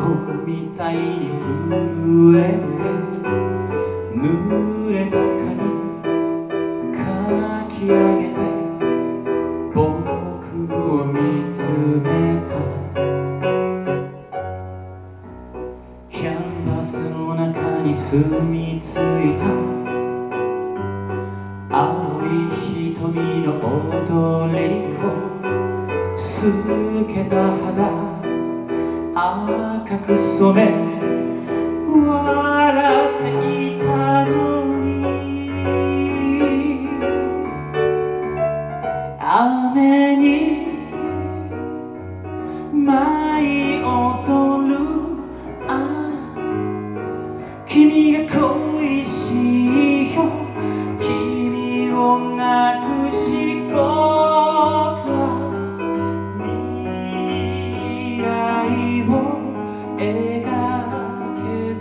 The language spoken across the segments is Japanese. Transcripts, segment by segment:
みたいに震えて濡れた髪かき上げて僕を見つめた。キャンバスの中に住み着いた青い瞳の踊り子、透けた肌赤く染め笑っていたのに、雨に舞い踊る君が恋しいよ、君をなくし僕は未来を描けず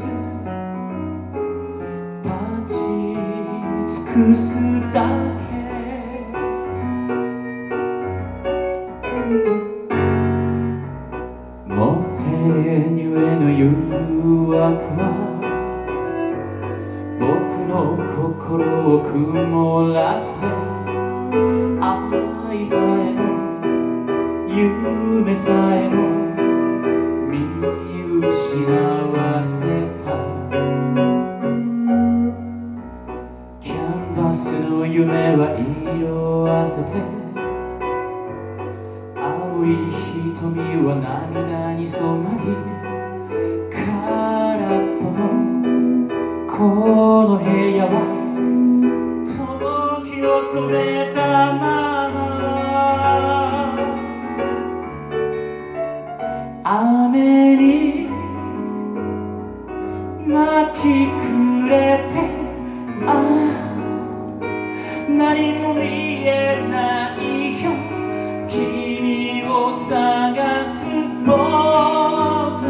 立ち尽くすだけ。もてにえの誘惑は僕の心を曇らせ、愛さえも夢さえも見失わせた。キャンバスの夢は色あせて青い瞳は涙に染まり、空っぽのこの部屋は時を止めたまま、雨に泣き暮れて何も見えないよ、君を探す僕は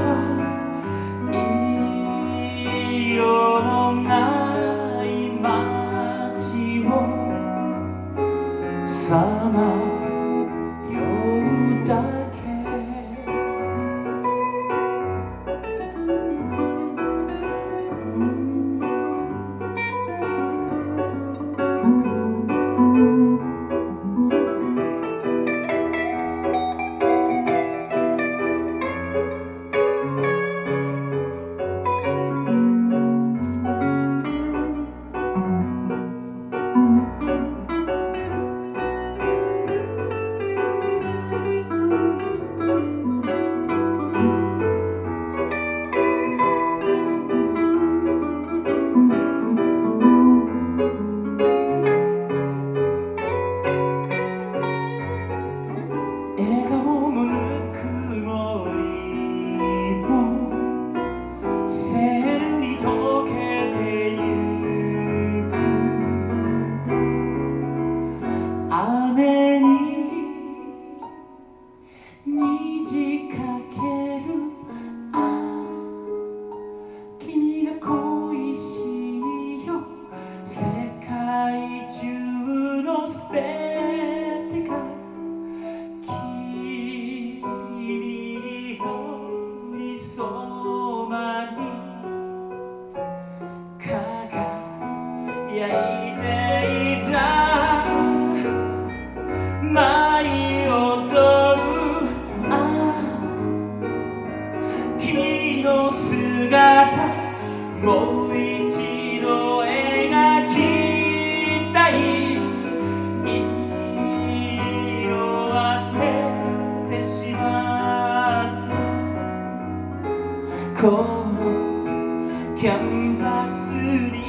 色のない街をさまようだけ。雨に虹かける君が恋しいよ、世界中のすべてが君よりそばに輝いていた。舞い踊る君の姿、もう一度描きたい。色あせてしまったこのキャンバスに